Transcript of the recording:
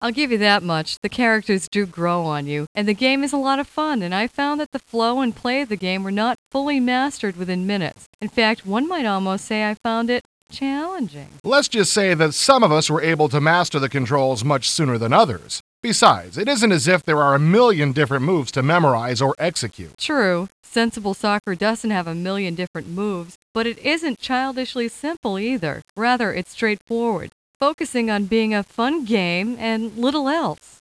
I'll give you that much. The characters do grow on you, and the game is a lot of fun, and I found that the flow and play of the game were not fully mastered within minutes. In fact, one might almost say I found it challenging. Let's just say that some of us were able to master the controls much sooner than others. Besides, it isn't as if there are a million different moves to memorize or execute. True, sensible soccer doesn't have a million different moves, but it isn't childishly simple either. Rather, it's straightforward, focusing on being a fun game and little else.